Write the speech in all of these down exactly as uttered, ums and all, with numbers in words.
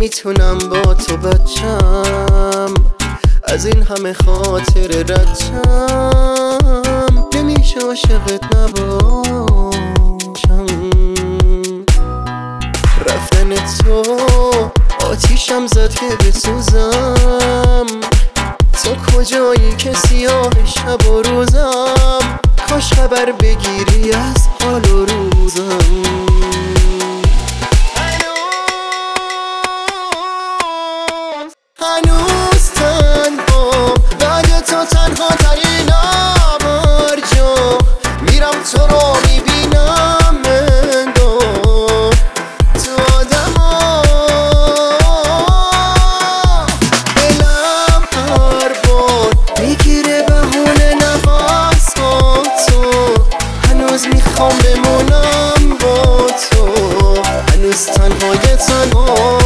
نمیتونم با تو بچم، از این همه خاطر ردشم، نمیشه عاشقت نباشم. رفتن تو آتیشم زد که بسوزم، تو کجایی که سیاه شب و روزم، کاش خبر بگیری از حال و روزم. هنوز تنها بعد تو تنها ترینم، هر جا میرم تو رو میبینم انگار تو آدما. دلم هر بار میگیره بهونه نفس با تو، هنوز میخوام بمونم با تو، هنوز تنهای تنها.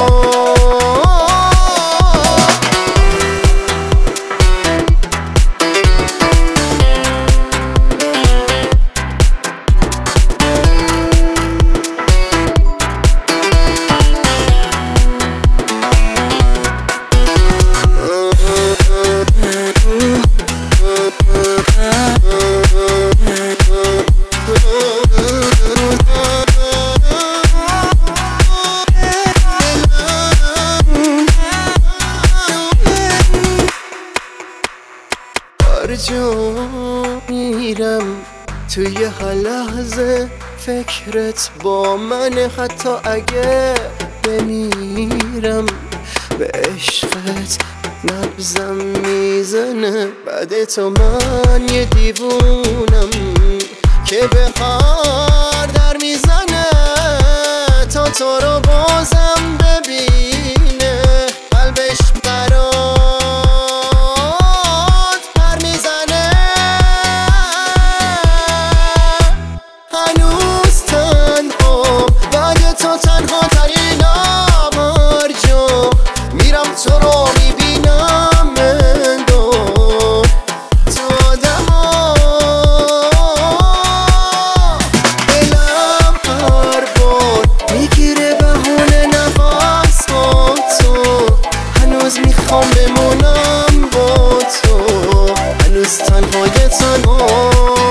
هر جا میرم توی هر لحظه فکرت با منه، حتی اگه بمیرم به عشقت نبضم میزنه. بعد تو من یه دیوونم که به هر در میزنه، تا تو رو بازم ببینه قلبش برات پر میزنه. هنوز تنها بعد تو تنها ترینم، هر جا میرم تو رو میبینم انگار تو آدما. دلم هر بار میگیره بهونه نفس با تو، هنوز میخوام بمونم با تو، هنوز تنهای تنها.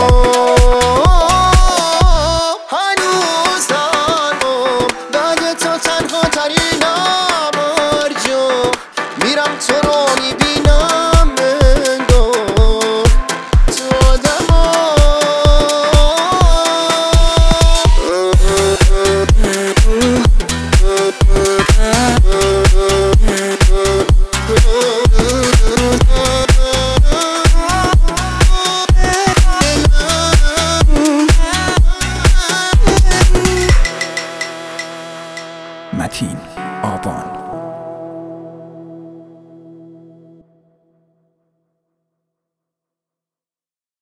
هنوز تنها بعد تو تنها ترینم، هر جا میرم تو رو میبینم انگار تو آدما. متین آبان.